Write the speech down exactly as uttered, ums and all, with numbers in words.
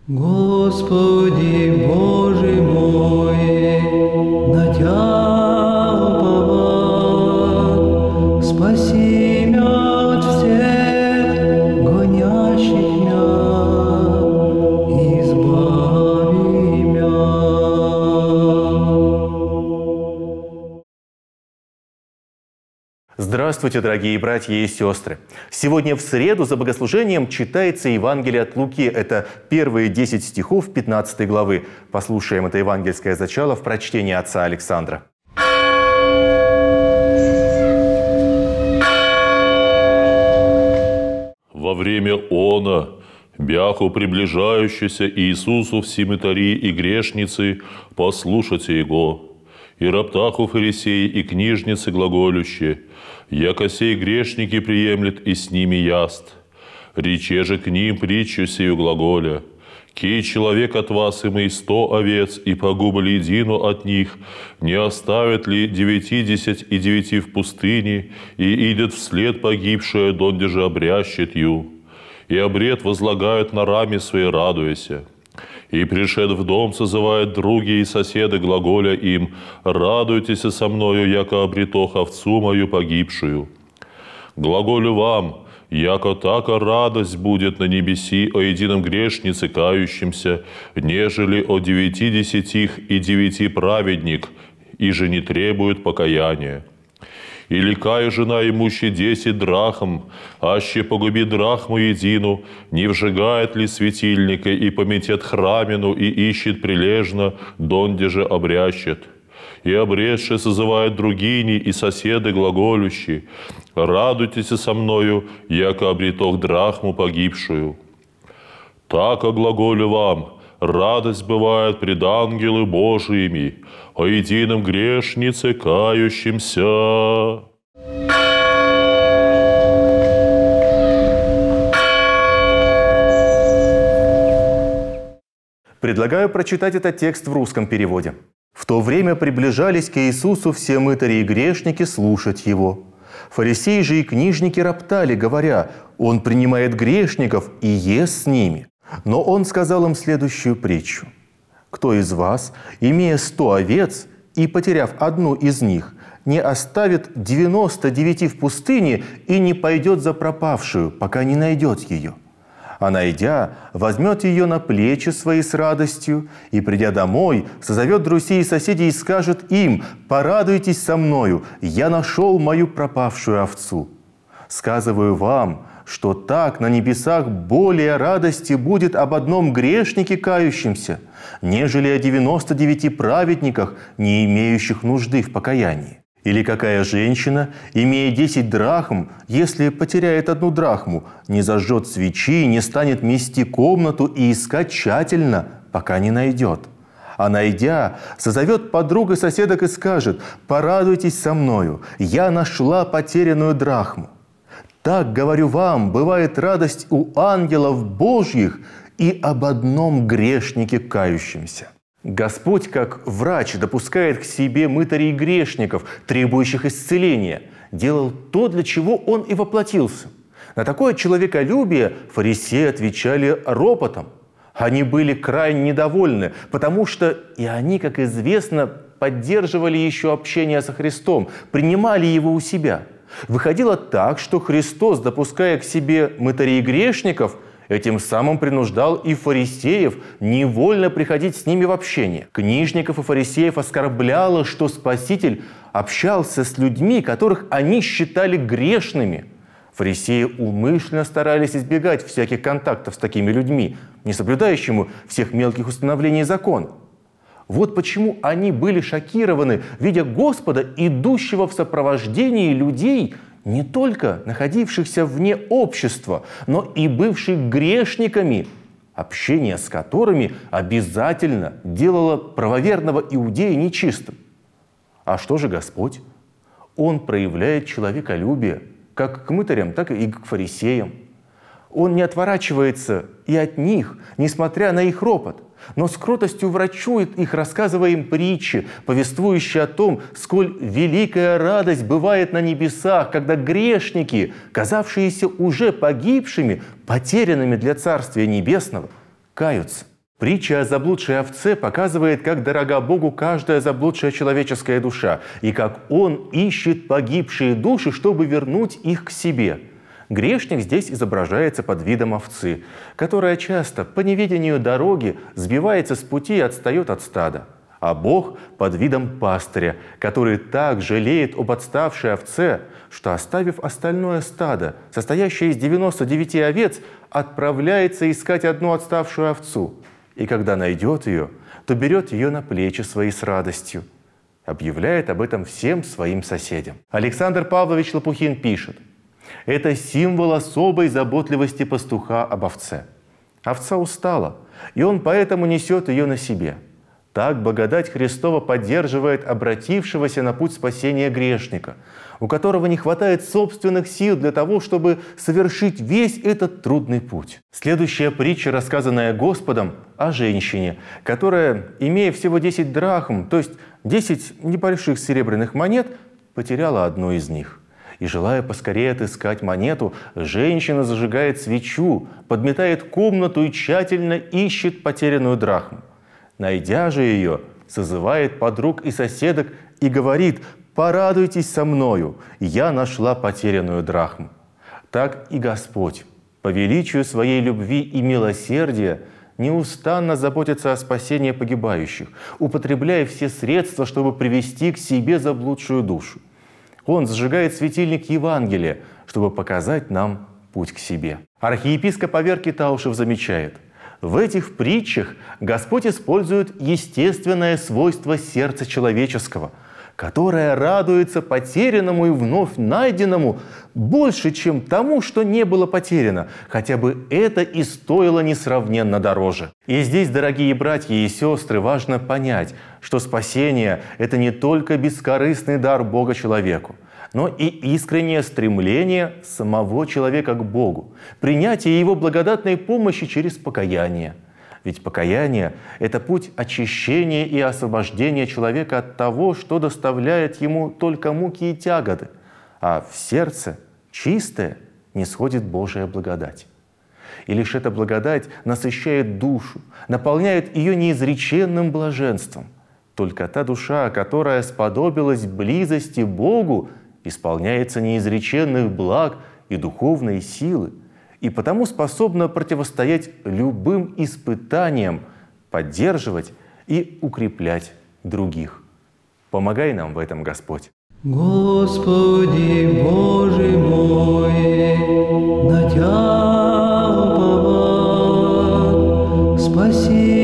Господи Боже мой, на Тя уповать, спаси мя от всех гонящих мя, избави мя. Здравствуйте, дорогие братья и сестры! Сегодня в среду за богослужением читается Евангелие от Луки. Это первые десять стихов пятнадцатой главы. Послушаем это евангельское зачало в прочтении отца Александра. Во время она, бяху приближающейся Иисусу все мытари и грешницы, послушайте Его. И роптаху фарисеи и книжницы глаголющие, яко сей грешники приемлет и с ними яст. Рече же к ним притчу сию глаголя, кей человек от вас имей сто овец, и погубли едину от них, не оставит ли девятидесять и девяти в пустыне, и идет вслед погибшая, донде же обрящет ю. И обред возлагают на раме своей, радуяся. И, пришед в дом, созывает други и соседы, глаголя им: «Радуйтесь со мною, яко обретох овцу мою погибшую». Глаголю вам, яко така радость будет на небеси о едином грешнице кающемся, нежели о девяти десятих и девяти праведник, и же не требует покаяния. Или кая жена имущая десять драхм, аще погуби драхму едину, не вжигает ли светильника и пометет храмину и ищет прилежно, донде же обрящет. И обрезши созывает другини и соседы глаголющие: «Радуйтесь со мною, яко обретох драхму погибшую». Так о глаголю вам, радость бывает пред ангелы Божиими, о едином грешнице кающемся. Предлагаю прочитать этот текст в русском переводе. «В то время приближались к Иисусу все мытари и грешники слушать Его. Фарисеи же и книжники роптали, говоря: Он принимает грешников и ест с ними. Но Он сказал им следующую притчу: кто из вас, имея сто овец и потеряв одну из них, не оставит девяносто девяти в пустыне и не пойдет за пропавшую, пока не найдет ее? А найдя, возьмет ее на плечи свои с радостью, и, придя домой, созовет друзей и соседей и скажет им: «Порадуйтесь со мною, я нашел мою пропавшую овцу». Сказываю вам, что так на небесах более радости будет об одном грешнике кающемся, нежели о девяноста девяти праведниках, не имеющих нужды в покаянии. Или какая женщина, имея десять драхм, если потеряет одну драхму, не зажжет свечи, не станет мести комнату и искать тщательно, пока не найдет. А найдя, созовет подруг и соседок и скажет: «Порадуйтесь со мною, я нашла потерянную драхму». Так, говорю вам, бывает радость у ангелов Божьих и об одном грешнике кающемся». Господь, как врач, допускает к себе мытарей и грешников, требующих исцеления, делал то, для чего Он и воплотился. На такое человеколюбие фарисеи отвечали ропотом. Они были крайне недовольны, потому что и они, как известно, поддерживали еще общение со Христом, принимали Его у себя. Выходило так, что Христос, допуская к себе мытарей и грешников, этим самым принуждал и фарисеев невольно приходить с ними в общение. Книжников и фарисеев оскорбляло, что Спаситель общался с людьми, которых они считали грешными. Фарисеи умышленно старались избегать всяких контактов с такими людьми, не соблюдающими всех мелких установлений закона. Вот почему они были шокированы, видя Господа, идущего в сопровождении людей, не только находившихся вне общества, но и бывших грешниками, общение с которыми обязательно делало правоверного иудея нечистым. А что же Господь? Он проявляет человеколюбие как к мытарям, так и к фарисеям. Он не отворачивается и от них, несмотря на их ропот, но с кротостью врачует их, рассказывая им притчи, повествующие о том, сколь великая радость бывает на небесах, когда грешники, казавшиеся уже погибшими, потерянными для Царствия Небесного, каются. Притча о заблудшей овце показывает, как дорога Богу каждая заблудшая человеческая душа, и как Он ищет погибшие души, чтобы вернуть их к себе. Грешник здесь изображается под видом овцы, которая часто по неведению дороги сбивается с пути и отстает от стада. А Бог под видом пастыря, который так жалеет об отставшей овце, что, оставив остальное стадо, состоящее из девяноста девяти овец, отправляется искать одну отставшую овцу. И когда найдет ее, то берет ее на плечи свои с радостью. Объявляет об этом всем своим соседям. Александр Павлович Лопухин пишет: «Это символ особой заботливости пастуха об овце. Овца устала, и он поэтому несет ее на себе. Так благодать Христова поддерживает обратившегося на путь спасения грешника, у которого не хватает собственных сил для того, чтобы совершить весь этот трудный путь». Следующая притча, рассказанная Господом, о женщине, которая, имея всего десять драхм, то есть десять небольших серебряных монет, потеряла одну из них. И, желая поскорее отыскать монету, женщина зажигает свечу, подметает комнату и тщательно ищет потерянную драхму. Найдя же ее, созывает подруг и соседок и говорит: «Порадуйтесь со мною, я нашла потерянную драхму». Так и Господь, по величию своей любви и милосердия, неустанно заботится о спасении погибающих, употребляя все средства, чтобы привести к себе заблудшую душу. Он зажигает светильник Евангелия, чтобы показать нам путь к себе. Архиепископ Аверкий Таушев замечает: в этих притчах Господь использует естественное свойство сердца человеческого, которое радуется потерянному и вновь найденному больше, чем тому, что не было потеряно, хотя бы это и стоило несравненно дороже. И здесь, дорогие братья и сестры, важно понять, что спасение – это не только бескорыстный дар Бога человеку, но и искреннее стремление самого человека к Богу, принятие Его благодатной помощи через покаяние. Ведь покаяние – это путь очищения и освобождения человека от того, что доставляет ему только муки и тяготы, а в сердце чистое нисходит Божия благодать. И лишь эта благодать насыщает душу, наполняет ее неизреченным блаженством. Только та душа, которая сподобилась близости Богу, исполняется неизреченных благ и духовной силы, и потому способна противостоять любым испытаниям, поддерживать и укреплять других. Помогай нам в этом, Господь. Господи Боже мой, на Тя уповать, спаси